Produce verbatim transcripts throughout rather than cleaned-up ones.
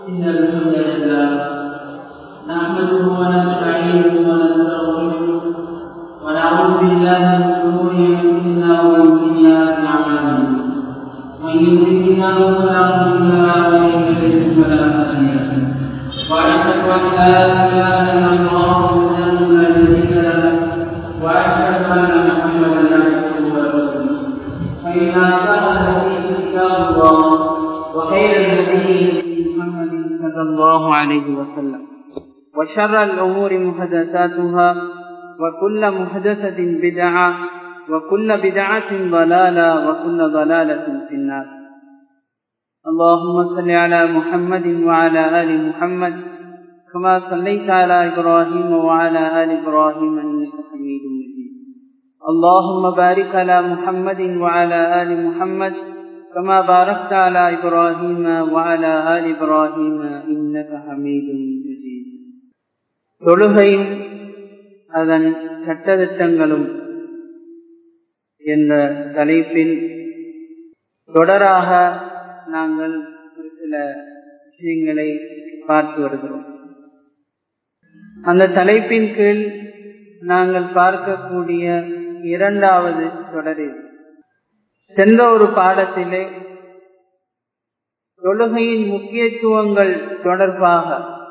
إن الحمد لله نحمده ونستعينه ونستغفره ونعوذ بالله من شرور أنفسنا ومن سيئات أعمالنا من يهده الله فلا مضل له ومن يضلل فلا هادي له وأشهد أن لا إله إلا الله وحده لا شريك له وأشهد أن محمدا عبده ورسوله فإن أصدق الحديث كتاب الله وخير الهدي محمد صلى الله عليه وسلم وشر الأمور محدثاتها وكل محدثة بدعة وكل بدعة ضلالة وكل ضلالة في النار. اللهم صل على محمد وعلى آل محمد كما صليت على إبراهيم وعلى آل إبراهيم إنك حميد مجيد. اللهم بارك على محمد وعلى آل محمد كما باركت على إبراهيم وعلى آل إبراهيم إنك حميد مجيد. தொழுகையும் அதன் சட்டதிட்டங்களும் என்ற தலைப்பில் தொடராக நாங்கள் ஒரு சில விஷயங்களை பார்த்து வருகிறோம். அந்த தலைப்பின் கீழ் நாங்கள் பார்க்கக்கூடிய இரண்டாவது தொடரில் சென்ற ஒரு பாடத்திலே தொழுகையின் முக்கியத்துவங்கள் தொடர்பாக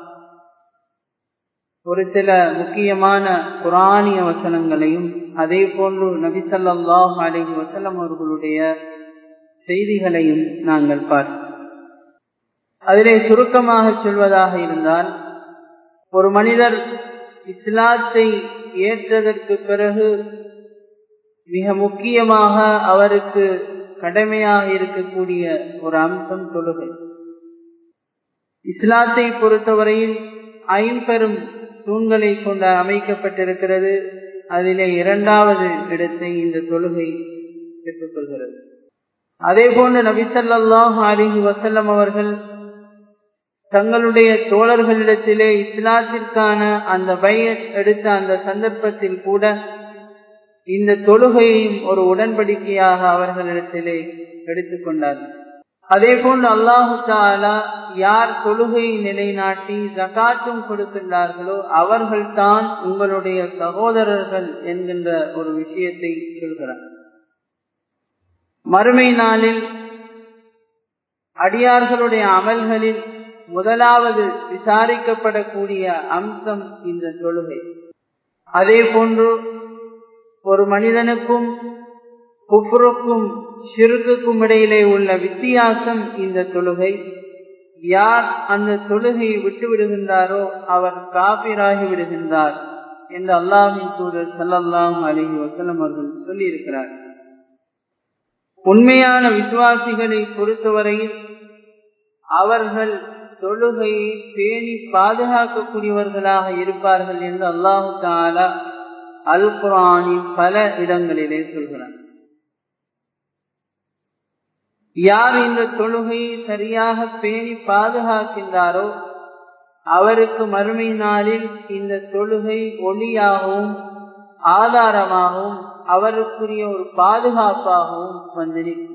ஒரு சில முக்கியமான குர்ஆனிய வசனங்களையும் அதே போன்று நபி ஸல்லல்லாஹு அலைஹி வஸல்லம் அவர்களுடைய செய்திகளையும் நாங்கள் பார்த்தோம். அதிலே சுருக்கமாக சொல்வதாக இருந்தால், ஒரு மனிதர் இஸ்லாத்தை ஏற்றதற்கு பிறகு மிக முக்கியமாக அவருக்கு கடமையாக இருக்கக்கூடிய ஒரு அம்சம் தொழுகை. இஸ்லாத்தை பொறுத்தவரையில் ஐம்பெரும் தூண்களை கொண்டு அமைக்கப்பட்டிருக்கிறது. அதிலே இரண்டாவது இடத்தை இந்த தொழுகை பெற்றுக்கொள்கிறது. அதே போன்று நபி ஸல்லல்லாஹு அலைஹி வஸல்லம் அவர்கள் தங்களுடைய தோழர்களிடத்திலே இஸ்லாத்திற்கான அந்த பைஅத் எடுத்த அந்த சந்தர்ப்பத்தில் கூட இந்த தொழுகையையும் ஒரு உடன்படிக்கையாக அவர்களிடத்திலே எடுத்துக்கொண்டார்கள். அதே போன்று அல்லாஹு தஆலா யார் தொழுகையை நிலைநாட்டி ஜகாத்தும் கொடுக்கின்றார்களோ அவர்கள் தான் உங்களுடைய சகோதரர்கள் என்கின்ற ஒரு விஷயத்தை சொல்கிறார். மறுமை நாளில் அடியார்களுடைய அமல்களில் முதலாவது விசாரிக்கப்படக்கூடிய அம்சம் இந்த தொழுகை. அதே போன்று ஒரு மனிதனுக்கும் குஃப்ருக்கும் ஷிர்க்குக்கும் இடையிலே உள்ள வித்தியாசம் இந்த தொழுகை. யார் அந்த தொழுகையை விட்டு விடுகின்றாரோ அவர் காபிராகி விடுகின்றார் என்று அல்லாஹ்வின் தூதர் ஸல்லல்லாஹு அலைஹி வஸல்லம் அவர்கள் சொல்லி இருக்கிறார். உண்மையான விசுவாசிகளை பொறுத்தவரையில் அவர்கள் தொழுகையை பேணி பாதுகாக்கக்கூடியவர்களாக இருப்பார்கள் என்று அல்லாஹு தஆலா அல் குர்ஆனின் பல இடங்களிலே சொல்கிறார். யார் இந்த தொழுகையை சரியாக பேணி பாதுகாக்கின்றாரோ அவருக்கு மறுமை நாளில் இந்த தொழுகை ஒளியாகவும் ஆதாரமாகவும் அவருக்குரிய ஒரு பாதுகாப்பாகவும் வந்திருக்கும்.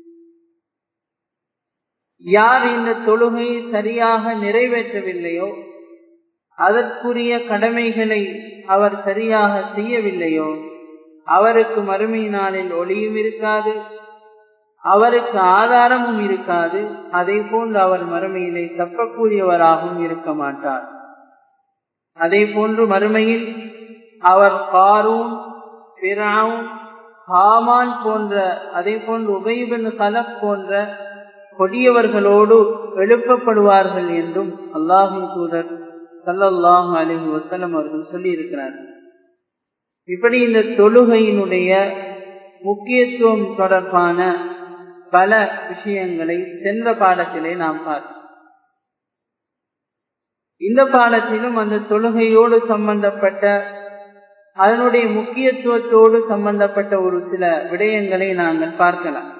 யார் இந்த தொழுகையை சரியாக நிறைவேற்றவில்லையோ, அதற்குரிய கடமைகளை அவர் சரியாக செய்யவில்லையோ, அவருக்கு மறுமை நாளில் ஒளியும் இருக்காது, அவருக்கு ஆதாரமும் இருக்காது. அதே போன்று அவர் மறுமையிலே தப்பக்கூடியவராகவும் இருக்க மாட்டார். அதே போன்று மறுமையில் அவர் காரூன், ஃபிரௌன், ஹாமான் போன்ற, அதே போன்று உபய் இப்னு கலப் போன்ற கொடியவர்களோடு எழுப்பப்படுவார்கள் என்றும் அல்லாஹ்வின் தூதர் ஸல்லல்லாஹு அலைஹி வஸல்லம் அவர்கள் சொல்லி இருக்கிறார்கள். இப்படி இந்த தொழுகையினுடைய முக்கியத்துவம் தொடர்பான பல விஷயங்களை சென்ற பாடத்திலே நாம் பார்த்தோம். இந்த பாடத்திலும் அந்த தொழுகையோடு சம்பந்தப்பட்ட, அதனுடைய முக்கியத்துவத்தோடு சம்பந்தப்பட்ட ஒரு சில விடயங்களை நாங்கள் பார்க்கலாம்.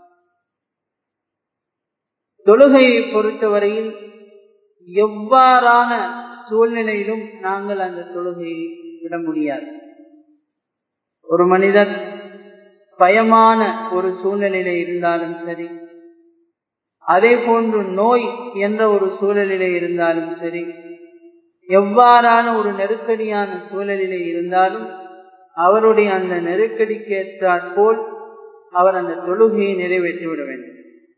தொழுகையை பொறுத்தவரையில் எவ்வாறான சூழ்நிலையிலும் நாங்கள் அந்த தொழுகையை விட முடியாது. ஒரு மனிதர் பயமான ஒரு சூழ்நிலையில இருந்தாலும் சரி, அதே போன்று நோய் என்ற ஒரு சூழலிலே இருந்தாலும் சரி, எவ்வாறான ஒரு நெருக்கடியான சூழலிலே இருந்தாலும் அவருடைய அந்த நெருக்கடிக்கு ஏற்றாற்போல் அவர் அந்த தொழுகையை நிறைவேற்றிவிட வேண்டும்.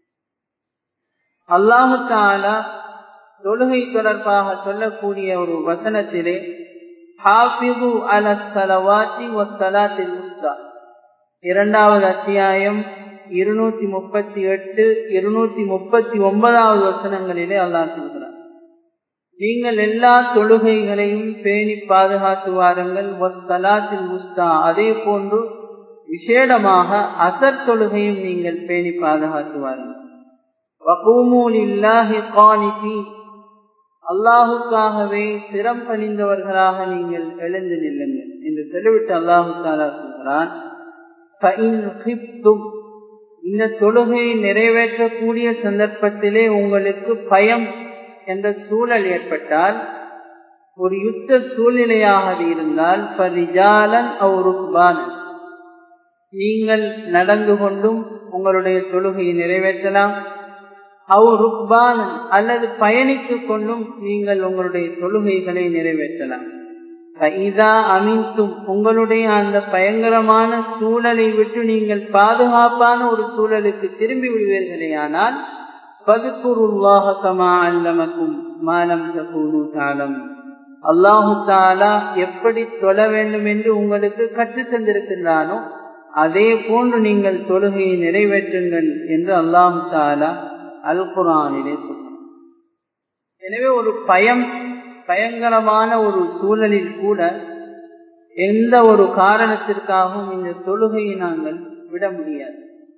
அல்லாஹு தஆலா தொழுகை தொடர்பாக சொல்லக்கூடிய ஒரு வசனத்திலே ஹாஃபிது அலஸ் ஸலவாத்தி வஸ்ஸலாத்தில் உஸ்தா இரண்டாவது அத்தியாயம் இருநூத்தி முப்பத்தி எட்டு இருநூத்தி முப்பத்தி ஒன்பதாவது வசனங்களிலே அல்லாஹ் சொல்கிறார், நீங்கள் எல்லா தொழுகைகளையும் பேணி பாதுகாத்து வாருங்கள். வஸ்ஸலாத்தில் உஸ்தா, அதே போன்று விசேடமாக அசர் தொழுகையும் நீங்கள் பேணி பாதுகாத்து வாருங்கள். வகூமு லில்லாஹி கானிதீன், அல்லாஹுக்காகவே சிரம் பணிந்தவர்களாக நீங்கள் எழுந்து நில்லுங்கள் என்று சொல்லிவிட்டு அல்லாஹு தஆலா சொல்கிறான், ஃபஇன் கிஃப்தும், இந்த தொழுகையை நிறைவேற்றக்கூடிய சந்தர்ப்பத்திலே உங்களுக்கு பயம் என்ற சூழல் ஏற்பட்டால், ஒரு யுத்த சூழ்நிலையாக இருந்தால், ஃபரிஜாலன் அவ் ருக்பானன், நீங்கள் நடந்து கொண்டும் உங்களுடைய தொழுகையை நிறைவேற்றலாம். அவ் ருக்பானன், அல்லது பயணித்துக் கொண்டும் நீங்கள் உங்களுடைய தொழுகைகளை நிறைவேற்றலாம். ஃபஇதா அமின்தும், உங்களுடைய அந்த பயங்கரமான சூழலை விட்டு நீங்கள் பாதுகாப்பான ஒரு சூழலுக்கு திரும்பி விடுவீர்களேயானால், ஃபத்குருல்லாஹ கமா அல்லமக்கும் மா லம் தகூனு தஅலமூன், அல்லாஹு தஆலா எப்படி தொழ வேண்டும் என்று உங்களுக்கு கற்றுத் தந்திருக்கின்றானோ அதே போன்று நீங்கள் தொழுகையை நிறைவேற்றுங்கள் என்று அல்லாஹு தஆலா அல் குர்ஆனிலே சொல்றார். எனவே ஒரு பயம், பயங்கரமான ஒரு சூழலில் கூட எந்த ஒரு காரணத்திற்காகவும் இந்த தொழுகையை நாங்கள் விட முடியாது.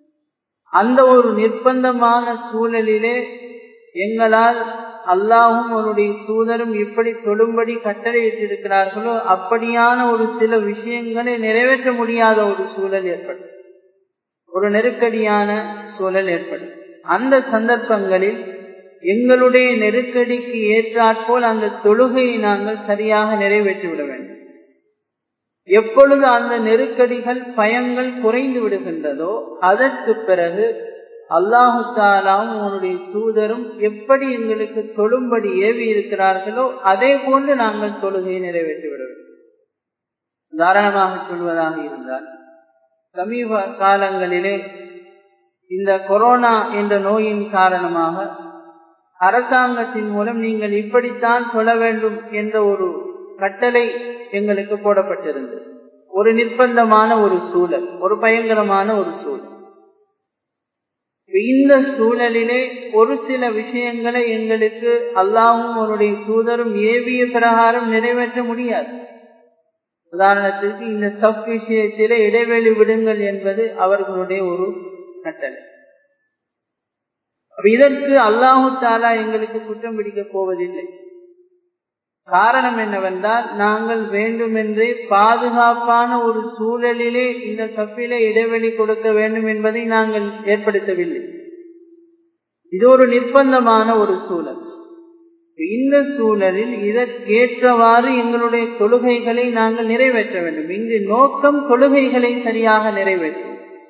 அந்த ஒரு நிர்பந்தமான சூழலிலே எங்களால் அல்லாஹும் அவருடைய தூதரும் எப்படி தொழும்படி கட்டளையிட்டிருக்கிறார்களோ அப்படியான ஒரு சில விஷயங்களை நிறைவேற்ற முடியாத ஒரு சூழல் ஏற்படும், ஒரு நெருக்கடியான சூழல் ஏற்படும். அந்த சந்தர்ப்பங்களில் எங்களுடைய நெருக்கடிக்கு ஏற்றாற்போல் அந்த தொழுகையை நாங்கள் சரியாக நிறைவேற்றிவிட வேண்டும். எப்பொழுது அந்த நெருக்கடிகள், பயங்கள் குறைந்து விடுகின்றதோ அதற்கு பிறகு அல்லாஹு தஆலாவும் அவனுடைய தூதரும் எப்படி எங்களுக்கு தொழும்படி ஏவி இருக்கிறார்களோ அதே போன்று நாங்கள் தொழுகையை நிறைவேற்றிவிட வேண்டும். உதாரணமாக சொல்வதாக இருந்தால், சமீப காலங்களிலே இந்த கொரோனா என்ற நோயின் காரணமாக அரசாங்கத்தின் மூலம் நீங்கள் இப்படித்தான் தொழ வேண்டும் என்ற ஒரு கட்டளை எங்களுக்கு போடப்பட்டிருந்தது. ஒரு நிர்பந்தமான ஒரு சூழல், ஒரு பயங்கரமான ஒரு சூழல். இந்த சூழலிலே ஒரு சில விஷயங்களை எங்களுக்கு அல்லாஹும் அவருடைய தூதரும் ஏவிய பிரகாரம் நிறைவேற்ற முடியாது. உதாரணத்திற்கு, இந்த சப் விஷயத்திலே இடைவெளி விடுங்கள் என்பது அவர்களுடைய ஒரு கட்டளை. இதற்கு அல்லாஹு தஆலா எங்களுக்கு குற்றம் பிடிக்க போவதில்லை. காரணம் என்னவென்றால், நாங்கள் வேண்டுமென்றே பாதுகாப்பான ஒரு சூழலிலே இந்த சப்பிலே இடைவெளி கொடுக்க வேண்டும் என்பதை நாங்கள் ஏற்படுத்தவில்லை. இது ஒரு நிர்பந்தமான ஒரு சூழல். இந்த சூழலில் இதற்கேற்றவாறு எங்களுடைய தொழுகைகளை நாங்கள் நிறைவேற்ற வேண்டும். இங்கு நோக்கம் தொழுகைகளை சரியாக நிறைவேற்றும்.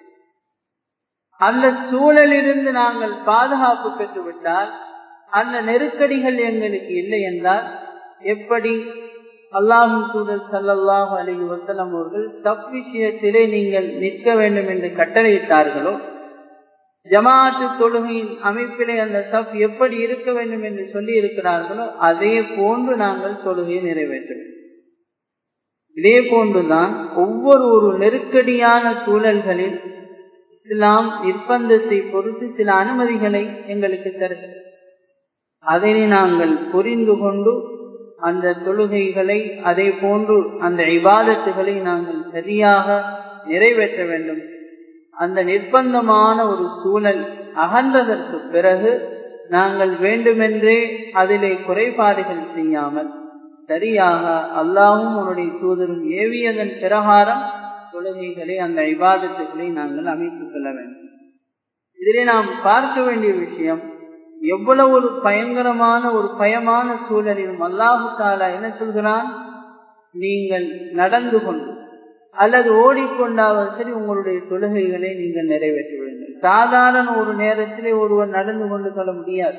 அந்த சூழலிலிருந்து நாங்கள் பாதுகாப்பு பெற்றுவிட்டால், அந்த நெருக்கடிகள் எங்களுக்கு இல்லை என்றால், எப்படி அல்லாஹ்வின் தூதர் ஸல்லல்லாஹு அலைஹி வஸல்லம் அவர்கள் சப் விஷயத்திலே நீங்கள் நிற்க வேண்டும் என்று கட்டளையிட்டார்களோ, ஜமாஅத்து தொழுகையின் அமைப்பிலே அந்த சப் எப்படி இருக்க வேண்டும் என்று சொல்லி இருக்கிறார்களோ அதே போன்று நாங்கள் தொழுகையை நிறைவேற்ற வேண்டும். இதே போன்றுதான் ஒவ்வொரு ஒரு நெருக்கடியான சூழல்களில் இஸ்லாம் நிர்பந்தத்தை பொறுத்து சில அனுமதிகளை எங்களுக்கு தருகிறது. அதனை நாங்கள் புரிந்து கொண்டு அந்த தொழுகைகளை, அதே போன்று அந்த இபாதத்துகளை நாங்கள் சரியாக நிறைவேற்ற வேண்டும். அந்த நிர்பந்தமான ஒரு சூழல் அகன்றதற்கு பிறகு நாங்கள் வேண்டுமென்றே அதிலே குறைபாடுகள் செய்யாமல் சரியாக அல்லாஹும் அவனுடைய தூதரும் ஏவியதன் பிரகாரம் தொழுகைகளை, அந்த இபாதத்துகளை நாங்கள் அமைத்துக் கொள்ள வேண்டும். இதிலே நாம் பார்க்க வேண்டிய விஷயம், எவ்வளவு ஒரு பயங்கரமான ஒரு பயமான சூழலிலும் அல்லாஹு தஆலா என்ன சொல்கிறான், நீங்கள் நடந்து கொண்டு அல்லது ஓடிக்கொண்டாவது சரி உங்களுடைய தொழுகைகளை நீங்கள் நிறைவேற்றி விடுங்கள். சாதாரண ஒரு நேரத்திலே ஒருவர் நடந்து கொண்டு சொல்ல முடியாது.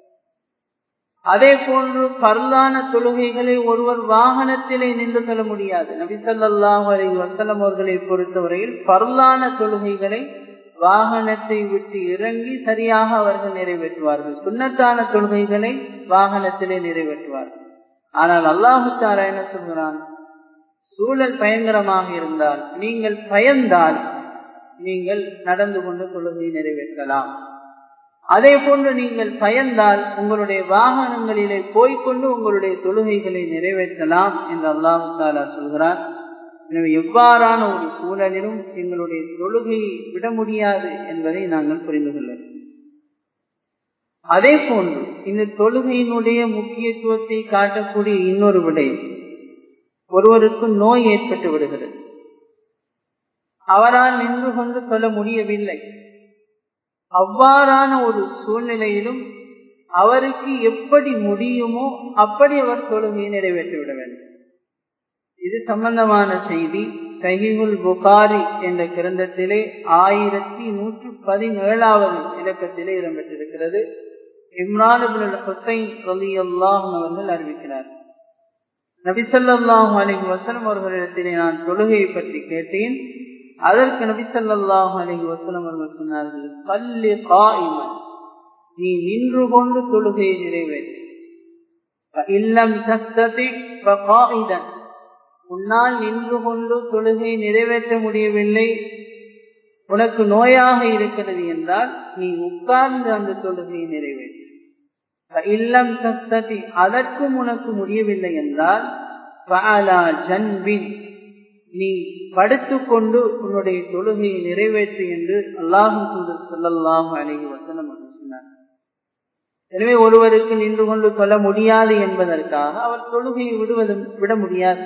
அதே போன்று பர்லான தொழுகைகளை ஒருவர் வாகனத்திலே நின்று சொல்ல முடியாது. நபி ஸல்லல்லாஹு அலைஹி வஸல்லம் அவர்களை பொறுத்தவரையில் பர்லான தொழுகைகளை வாகனத்தை விட்டு இறங்கி சரியாக அவர்கள் நிறைவேற்றுவார்கள். சுன்னத்தான தொழுகைகளை வாகனத்திலே நிறைவேற்றுவார்கள். ஆனால் அல்லாஹு தஆலா என்ன சொல்கிறான்? சூழல் பயங்கரமாக இருந்தால், நீங்கள் பயந்தால் நீங்கள் நடந்து கொண்டு தொழுகையை நிறைவேற்றலாம். அதே போன்று நீங்கள் பயந்தால் உங்களுடைய வாகனங்களிலே போய்கொண்டு உங்களுடைய தொழுகைகளை நிறைவேற்றலாம் என்று அல்லாஹு தஆலா சொல்கிறார். எனவே எவ்வாறான ஒரு சூழலிலும் எங்களுடைய தொழுகையை விட முடியாது என்பதை நாங்கள் புரிந்து கொள்ள வேண்டும். அதே போன்று இந்த தொழுகையினுடைய முக்கியத்துவத்தை காட்டக்கூடிய இன்னொரு விடயம், ஒருவருக்கு நோய் ஏற்பட்டு விடுகிறது, அவரால் நின்று கொண்டு சொல்ல முடியவில்லை. அவ்வாறான ஒரு சூழ்நிலையிலும் அவருக்கு எப்படி முடியுமோ அப்படி அவர் தொழுகையை நிறைவேற்றிவிட வேண்டும். இது சம்பந்தமான செய்தி சஹீஹுல் புகாரி என்ற கிரந்தத்திலே ஆயிரத்தி நூற்று பதினேழாவது இலக்கத்திலே இடம்பெற்றிருக்கிறது. இம்ரான் இப்னு ஹுசைன் ரலியல்லாஹு அன்ஹு அவர்கள் அறிவிக்கிறார், நபி ஸல்லல்லாஹு அலைஹி வஸல்லம் அவர்களிடத்திலே நான் தொழுகையை பற்றி கேட்டேன். அதற்கு நபி ஸல்லல்லாஹு அலைஹி வஸல்லம் அவர்கள் சொன்னார்கள், ஸல்லி காயிமன், நீ நின்று கொண்டு தொழுகையை நிறைவேற்று. ஃபஇல்லம் தஸ்ததி ஃபகாயிதன், உன்னால் நின்று கொண்டு தொழுகை நிறைவேற்ற முடியவில்லை, உனக்கு நோயாக இருக்கிறது என்றால் நீ உட்கார்ந்து அந்த தொழுகையை நிறைவேற்று. ஃபஇல்லம் தஸ்ததி, அதற்கும் உனக்கு முடியவில்லை என்றால் ஃபஅலா ஜன்பின், நீ படுத்துக்கொண்டு உன்னுடைய தொழுகையை நிறைவேற்று என்று அல்லாஹ்வின் தூதர் ஸல்லல்லாஹு அலைஹி வஸல்லம் சொன்னார். எனவே ஒருவருக்கு நின்று கொண்டு சொல்ல முடியாது என்பதற்காக அவர் தொழுகையை விடுவது விட முடியாது.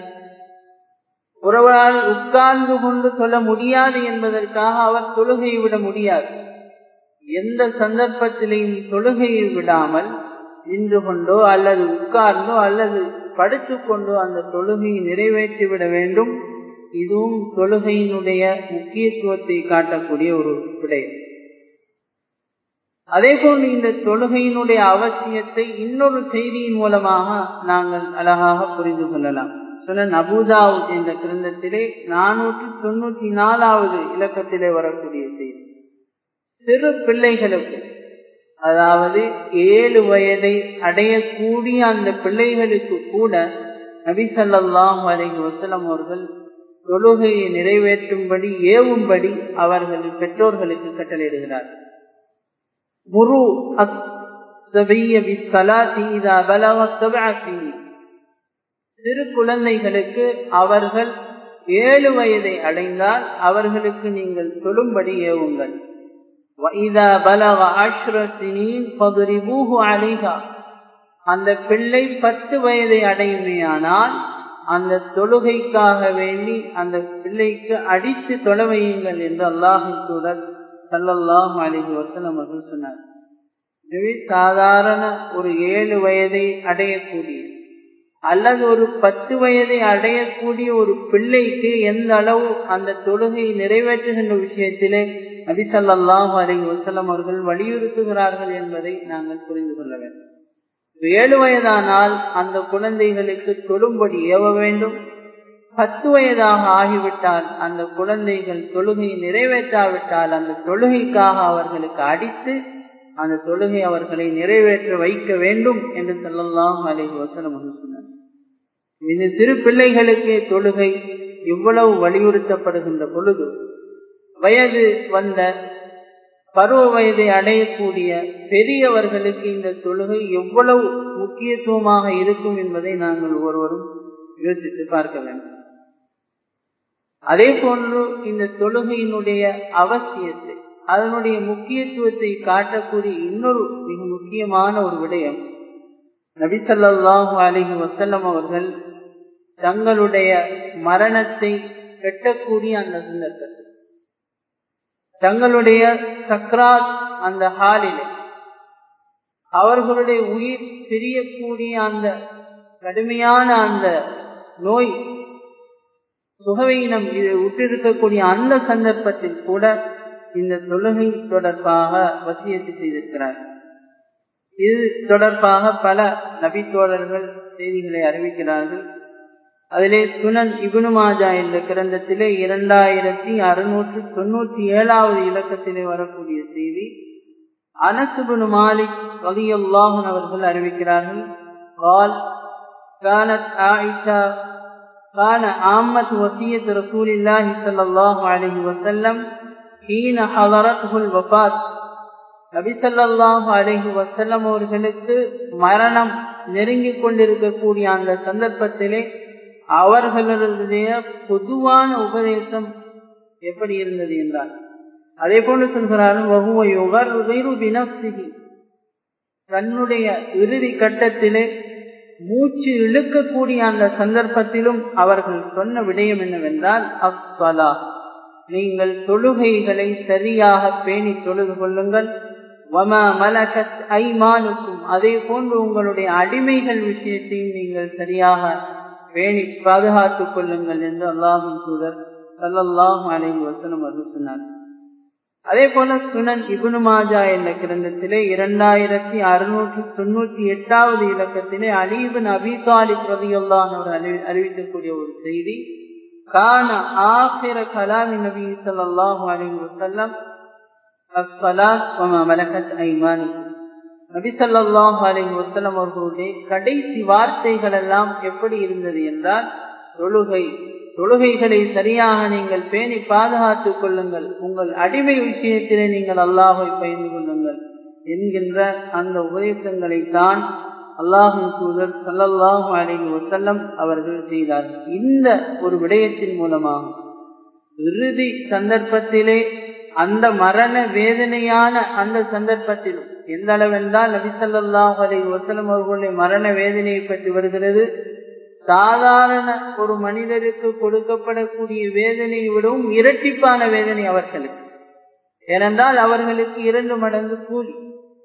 ஒருவரால் உட்கார்ந்து கொண்டு சொல்ல முடியாது என்பதற்காக அவர் தொழுகையை விட முடியாது. எந்த சந்தர்ப்பத்திலையும் தொழுகையை விடாமல் நின்று கொண்டோ அல்லது உட்கார்ந்தோ அல்லது படுத்துக்கொண்டோ அந்த தொழுகையை நிறைவேற்றிவிட வேண்டும். இதுவும் தொழுகையினுடைய முக்கியத்துவத்தை காட்டக்கூடிய ஒரு விடயம். அதே போன்று இந்த தொழுகையினுடைய அவசியத்தை இன்னொரு செய்தியின் மூலமாக நாங்கள் அழகாக புரிந்து கொள்ளலாம். சுனன் அபூதாவுத் என்ற கிரந்தத்திலே நானூற்று தொண்ணூற்றி நாலாவது இலக்கத்திலே வரக்கூடிய செய்தி, சிறு பிள்ளைகளுக்கு, அதாவது ஏழு வயதை அடையக்கூடிய அந்த பிள்ளைகளுக்கு கூட நபி ஸல்லல்லாஹு அலைஹி வஸல்லம் அவர்கள் தொழுகையை நிறைவேற்றும்படி ஏவும்படி அவர்கள் பெற்றோர்களுக்கு கட்டளையிடுகிறார். முரு அஸ்ஸபிய்ய பிஸ்ஸலாத்தி இதா பலக சப்அ ஸினீன், சிறு குழந்தைகளுக்கு அவர்கள் ஏழு வயதை அடைந்தால் அவர்களுக்கு நீங்கள் தொழும்படி ஏவுங்கள். وَإِذَا بَلَغَ عَشْرَ سِنِينَ فَضْرِبُوهُ عَلَيْهَا, அந்த பிள்ளை பத்து வயதை அடையுமேயானால் அந்த தொழுகைக்காக வேண்டி அந்த பிள்ளைக்கு அடித்து தொழ வையுங்கள் என்று அல்லாஹ்வின் தூதர் ஸல்லல்லாஹு அலைஹி வஸல்லம் அவர்கள் சொன்னார். எனவே சாதாரண ஒரு ஏழு வயதை அடையக்கூடிய அல்லது ஒரு பத்து வயதை அடையக்கூடிய ஒரு பிள்ளைக்கு எந்த அளவு அந்த தொழுகை நிறைவேற்றுகின்ற விஷயத்திலே நபி ஸல்லல்லாஹு அலைஹி வஸல்லம் அவர்கள் வலியுறுத்துகிறார்கள் என்பதை நாங்கள் புரிந்து கொள்ள வேண்டும். ஏழு வயதானால் அந்த குழந்தைகளுக்கு தொழும்படி ஏவ வேண்டும். பத்து வயதாக ஆகிவிட்டால் அந்த குழந்தைகள் தொழுகையை நிறைவேற்றாவிட்டால் அந்த தொழுகைக்காக அவர்களுக்கு அடித்து அந்த தொழுகை அவர்களை நிறைவேற்ற வைக்க வேண்டும் என்று ஸல்லல்லாஹு அலைஹி வஸல்லம் சொன்னார். இந்த சிறு பிள்ளைகளுக்கே தொழுகை இவ்வளவு வலியுறுத்தப்படுகின்ற பொழுது வயது வந்த பருவ வயதை அடையக்கூடிய பெரியவர்களுக்கு இந்த தொழுகை எவ்வளவு முக்கியத்துவமாக இருக்கும் என்பதை நாங்கள் ஒருவரும் யோசித்து பார்க்க வேண்டும். அதே போன்று இந்த தொழுகையினுடைய அவசியத்தை, அதனுடைய முக்கியத்துவத்தை காட்டக்கூடிய இன்னொரு மிக முக்கியமான ஒரு விடயம், நபி ஸல்லல்லாஹு அலைஹி வஸல்லம் அவர்கள் தங்களுடைய மரணத்தை எட்டக்கூடிய அந்த சந்தர்ப்பத்தில், தங்களுடைய சக்ராத் அந்த ஹாலிலே, அவர்களுடைய உயிர் பிரியக்கூடிய அந்த கடுமையான அந்த நோய் சுகவீனம் விட்டிருக்கக்கூடிய அந்த சந்தர்ப்பத்தில் கூட இந்த தொழுகை தொடர்பாக வசியத்து செய்திருக்கிறார். இது தொடர்பாக பல நபித்தோழர்கள் செய்திகளை அறிவிக்கிறார்கள். அதிலே சுனன் இப்னு மாஜா என்ற கிரந்தத்திலே இரண்டாயிரத்தி அறுநூற்று தொண்ணூற்றி ஏழாவது இலக்கத்திலே வரக்கூடிய செய்தி, அனஸ் இப்னு மாலிக் ரலியல்லாஹு அன்ஹு அவர்கள் அறிவிக்கிறார்கள். قال كانت عائشة كان عامة وصية رسول الله صلى الله عليه وسلم حين حضرته الوفاة. நபி ஸல்லல்லாஹு அலைஹி வஸல்லம் அவர்களுக்கு மரணம் நெருங்கிக் கொண்டிருக்கக்கூடிய அந்த சந்தர்ப்பத்திலே அவர்களுடைய பொதுவான உபதேசம் எப்படி இருந்தது என்றால், அதே போன்று சொல்கிறார்கள், தன்னுடைய இறுதி கட்டத்திலே மூச்சு இழுக்கக்கூடிய அந்த சந்தர்ப்பத்திலும் அவர்கள் சொன்ன விடயம் என்னவென்றால், அஸ்ஸலா, நீங்கள் தொழுகைகளை சரியாக பேணி தொழுது கொள்ளுங்கள். வமா மலகத் ஐமானுக்கும், அதே போன்று உங்களுடைய அடிமைகள் விஷயத்தையும் நீங்கள் சரியாக பேணி பாதுகாத்துக் கொள்ளுங்கள் என்று அல்லாஹ்வின் தூதர் ஸல்லல்லாஹு அலைஹி வஸல்லம் அவர்கள் சொன்னார். அதே போல சுனன் இப்னு மாஜா என்ற கிரந்தத்திலே இரண்டாயிரத்தி அறுநூற்று தொண்ணூற்றி எட்டாவது இலக்கத்திலே அலி இப்னு அபீ தாலிப் ரலியல்லாஹு அன்ஹு அறிவிக்கக்கூடிய ஒரு செய்தி, கான ஆகிர கலாமி நபி ஸல்லல்லாஹு அலைஹி வஸல்லம் அஸ்ஸலாத் வமா மலகத் ஐமானுக்கும். நபி ஸல்லல்லாஹு அலைஹி வஸல்லம் அவர்களுடைய கடைசி வார்த்தைகள் எல்லாம் எப்படி இருந்தது என்றால், தொழுகை தொழுகைகளை சரியாக நீங்கள் பேணி பாதுகாத்துக் கொள்ளுங்கள், உங்கள் அடிமை விஷயத்திலே நீங்கள் அல்லாஹை பயந்து கொள்ளுங்கள் என்கின்ற அந்த உபதேசங்களை தான் அல்லாஹ்வின் தூதர் ஸல்லல்லாஹு அலைஹி வஸல்லம் அவர்கள் செய்தார்கள். இந்த ஒரு விடயத்தின் மூலமாக இறுதி சந்தர்ப்பத்திலே அந்த மரண வேதனையான அந்த சந்தர்ப்பத்திலும் எந்த அளவென்றால் நபி ஸல்லல்லாஹு அலைஹி வஸல்லம் அவர்களுடைய மரண வேதனையை பற்றி வருகிறது, சாதாரண ஒரு மனிதருக்கு கொடுக்கப்படக்கூடிய வேதனையை விடவும் இரட்டிப்பான வேதனை அவர்களுக்கு. ஏனென்றால் அவர்களுக்கு இரண்டு மடங்கு கூலி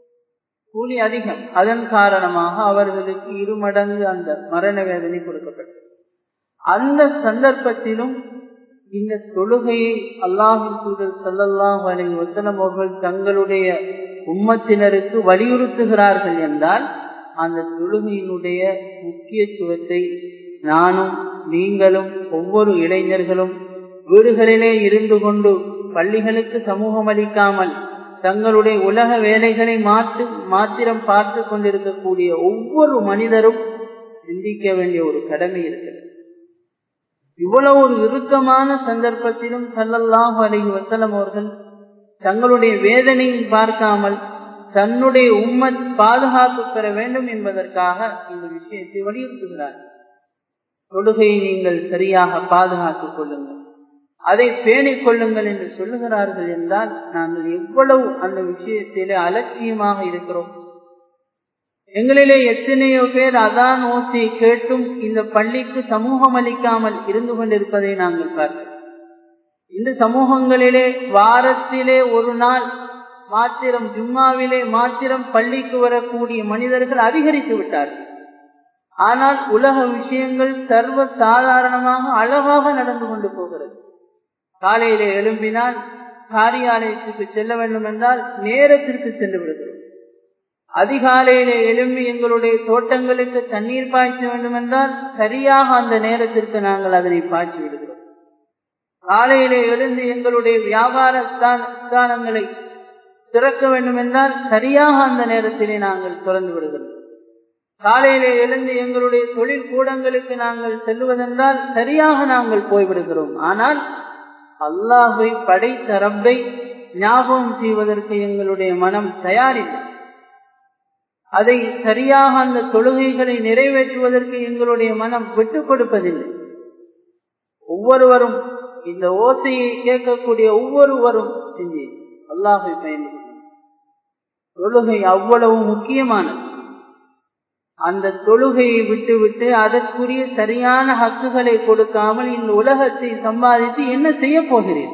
கூலி அதிகம். அதன் காரணமாக அவர்களுக்கு இரு மடங்கு அந்த மரண வேதனை கொடுக்கப்பட்டது. அந்த சந்தர்ப்பத்திலும் இந்த தொழுகையை அல்லாஹ்வின் தூதர் ஸல்லல்லாஹு அலைஹி வஸல்லம் அவர்கள் தங்களுடைய உம்மத்தினருக்கு வலியுறுத்துகிறார்கள் என்றால், அந்த தொழுகையினுடைய முக்கியத்துவத்தை நானும் நீங்களும் ஒவ்வொரு இளைஞர்களும் வீடுகளிலே இருந்து கொண்டு பள்ளிகளுக்கு சமூகம் அளிக்காமல் தங்களுடைய உலக வேலைகளை மாற்று மாத்திரம் பார்த்து கொண்டிருக்கக்கூடிய ஒவ்வொரு மனிதரும் சிந்திக்க வேண்டிய ஒரு கடமை இருக்கிறது. இவ்வளவு ஒரு இறுக்கமான சந்தர்ப்பத்திலும் ஸல்லல்லாஹு அலைஹி வஸல்லம் அவர்கள் தங்களுடைய வேதனையை பார்க்காமல் தன்னுடைய உம்மத் பாதுகாப்பு பெற வேண்டும் என்பதற்காக இந்த விஷயத்தை வலியுறுத்துகிறார். தொழுகையை நீங்கள் சரியாக பாதுகாத்துக் கொள்ளுங்கள், அதை பேணிக் கொள்ளுங்கள் என்று சொல்லுகிறார்கள் என்றால் நாங்கள் எவ்வளவு அந்த விஷயத்திலே அலட்சியமாக இருக்கிறோம். எங்களிலே எத்தனையோ பேர் அதான் ஓசையை கேட்டும் இந்த பள்ளிக்கு சமூகம் அளிக்காமல் இருந்து கொண்டிருப்பதை நாங்கள் பார்க்கிறோம். இந்த சமூகங்களிலே வாரத்திலே ஒரு நாள் மாத்திரம், ஜும்மாவிலே மாத்திரம் பள்ளிக்கு வரக்கூடிய மனிதர்கள் அதிகரித்து விட்டார்கள். ஆனால் உலக விஷயங்கள் சர்வ சாதாரணமாக அழகாக நடந்து கொண்டு போகிறது. காலையிலே எழும்பினால் காரியாலயத்துக்கு செல்ல வேண்டும் என்றால் நேரத்திற்கு சென்று விடுகிறோம். அதிகாலையிலே எழும்பி எங்களுடைய தோட்டங்களுக்கு தண்ணீர் பாய்ச்ச வேண்டும் என்றால் சரியாக அந்த நேரத்திற்கு நாங்கள் அதனை பாய்ச்சி விடுகிறோம். காலையிலே எழுந்து எங்களுடைய வியாபார ஸ்தானங்களை திறக்க வேண்டும் என்றால் சரியாக அந்த நேரத்திலே நாங்கள் திறந்து விடுகிறோம். காலையிலே எழுந்து எங்களுடைய தொழில் கூடங்களுக்கு நாங்கள் செல்வதென்றால் சரியாக நாங்கள் போய்விடுகிறோம். ஆனால் அல்லாஹ்வை படைத்த ரப்பை ஞாபகம் செய்வதற்கு எங்களுடைய மனம் தயாரில்லை. அதை சரியாக அந்த தொழுகைகளை நிறைவேற்றுவதற்கு எங்களுடைய மனம் விட்டுக் கொடுப்பதில்லை. ஒவ்வொருவரும் இந்த ஓசையை கேட்கக்கூடிய ஒவ்வொருவரும் செஞ்சு அல்லாஹ்வை பயன்படுத்த தொழுகை அவ்வளவு முக்கியமானது. அந்த தொழுகையை விட்டுவிட்டு அதற்குரிய சரியான ஹக்குகளை கொடுக்காமல் இந்த உலகத்தை சம்பாதித்து என்ன செய்ய போகிறேன்?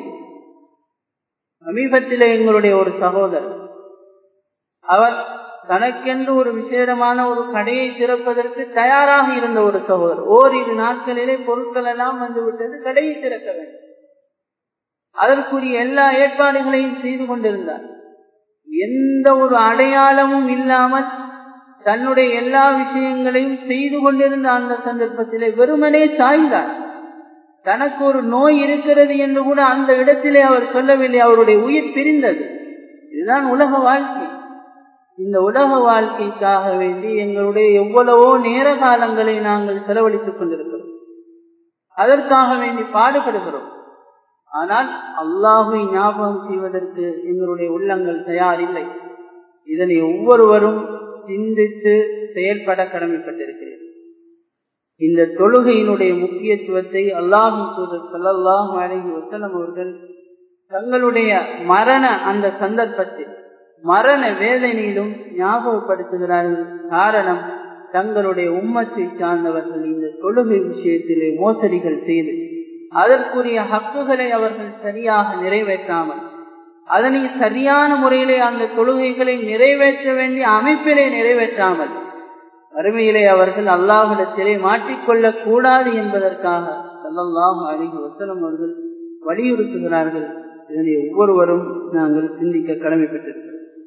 சமீபத்திலே எங்களுடைய ஒரு சகோதரர், அவர் தனக்கென்று ஒரு விசேடமான ஒரு கடையை திறப்பதற்கு தயாராக இருந்த ஒரு சகோதரர், ஓரிரு நாட்களிலே பொருட்கள் எல்லாம் வந்துவிட்டது, கடையை திறக்க வேண்டும். அதற்குரிய எல்லா ஏற்பாடுகளையும் செய்து கொண்டிருந்தார். எந்த ஒரு அடையாளமும் இல்லாமல் தன்னுடைய எல்லா விஷயங்களையும் செய்து கொண்டிருந்த அந்த சந்தர்ப்பத்திலே வெறுமனே சாய்ந்தார். தனக்கு ஒரு நோய் இருக்கிறது என்று கூட அந்த இடத்திலே அவர் சொல்லவில்லை. அவருடைய உயிர் பிரிந்தது. இதுதான் உலக வாழ்க்கை. இந்த உலக வாழ்க்கைக்காக வேண்டி எங்களுடைய எவ்வளவோ நேர காலங்களை நாங்கள் செலவழித்துக் கொண்டிருக்கிறோம். அதற்காக வேண்டி பாடுபடுகிறோம். ஆனால் அல்லாஹ்வை ஞாபகம் செய்வதற்கு எங்களுடைய உள்ளங்கள் தயாரில்லை. இதனை ஒவ்வொருவரும் சிந்தித்து செயல்பட கடமைப்பட்டிருக்கிறேன். இந்த தொழுகையினுடைய முக்கியத்துவத்தை அல்லாஹ்வின் தூதர் ஸல்லல்லாஹு அலைஹி வஸல்லம் அவர்கள் தங்களுடைய மரண அந்த சந்தர்ப்பத்தில் மரண வேதனையிலும் ஞாபகப்படுத்துகிறார்கள். காரணம், தங்களுடைய உம்மத்தை சார்ந்தவர்கள் இந்த தொழுகை விஷயத்திலே மோசடிகள் செய்து அதற்குரிய ஹக்குகளை அவர்கள் சரியாக நிறைவேற்றாமல், அதனை சரியான முறையிலே அந்த தொழுகைகளை நிறைவேற்ற வேண்டிய அமைப்பிலே நிறைவேற்றாமல் அருமையிலே அவர்கள் அல்லாஹ்விடத்திலே மாற்றிக்கொள்ளக் கூடாது என்பதற்காக ஸல்லல்லாஹு அலைஹி வஸல்லம் அவர்கள் வலியுறுத்துகிறார்கள். இதனை ஒவ்வொருவரும் நாங்கள் சிந்திக்க கடமைப்பட்டிருக்கிறோம்.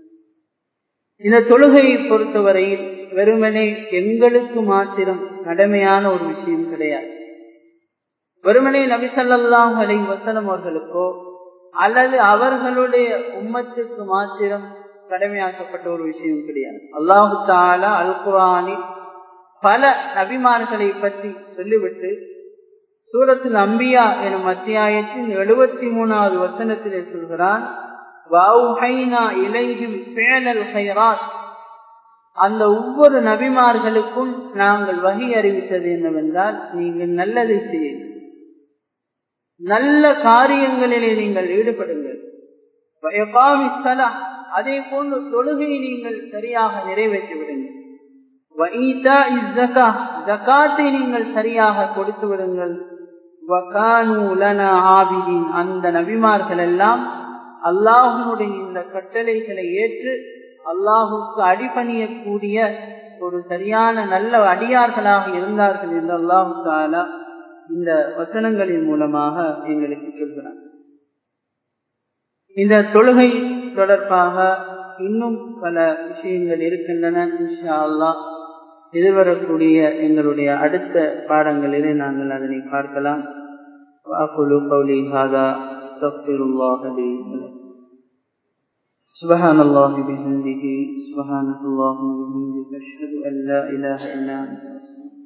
இந்த தொழுகையை பொறுத்தவரையில் வெறுமனே எங்களுக்கு மாத்திரம் கடமையான ஒரு விஷயம் கிடையாது. வெறுமனே நபி ஸல்லல்லாஹு அலைஹி வஸல்லம் அவர்களுக்கோ அல்லது அவர்களுடைய உம்மத்துக்கு மாத்திரம் கடமையாக்கப்பட்ட ஒரு விஷயம் கிடையாது. அல்லாஹு தஆலா அல் குர்ஆனில் பல நபிமார்களை பற்றி சொல்லிவிட்டு சூரத்துல் அம்பியா எனும் அத்தியாயத்தின் எழுபத்தி மூணாவது வசனத்திலே சொல்கிறான், வஅவ்ஹைனா இலைஹிம் ஃபிஅலல் கைராத். அந்த ஒவ்வொரு நபிமார்களுக்கும் நாங்கள் வஹி அறிவித்தது என்னவென்றால், நீங்கள் நல்லதை செய்யுங்கள், நல்ல காரியங்களிலே நீங்கள் ஈடுபடுங்கள். வஇகாமிஸ் ஸலாஹ், அதே போன்று தொழுகையை நீங்கள் சரியாக நிறைவேற்றி விடுங்கள். வஈதாஇஸ் ஸகாத், ஜகாத்தை நீங்கள் சரியாக கொடுத்து விடுங்கள். வகானூ லனா ஆபிதீன், அந்த நபிமார்கள் எல்லாம் அல்லாஹ்வுடைய இந்த கட்டளைகளை ஏற்று அல்லாஹ்வுக்கு அடிபணியக்கூடிய ஒரு சரியான நல்ல அடியார்களாக இருந்தார்கள் என்று அல்லாஹ் தஆலா இந்த வசனங்களின் மூலமாக எங்களுக்கு சொல்கிறார். இந்த தொழுகை தொடர்பாக இன்னும் பல விஷயங்கள் இருக்கின்றன. இன்ஷா அல்லாஹ் எதிர்வரக்கூடிய எங்களுடைய அடுத்த பாடங்களிலே நாங்கள் அதனை பார்க்கலாம். وأقول قولي هذا أستغفر الله لي ولكم. سبحان الله بحمده سبحانك اللهم وبحمدك أشهد أن لا إله إلا أنت أستغفرك.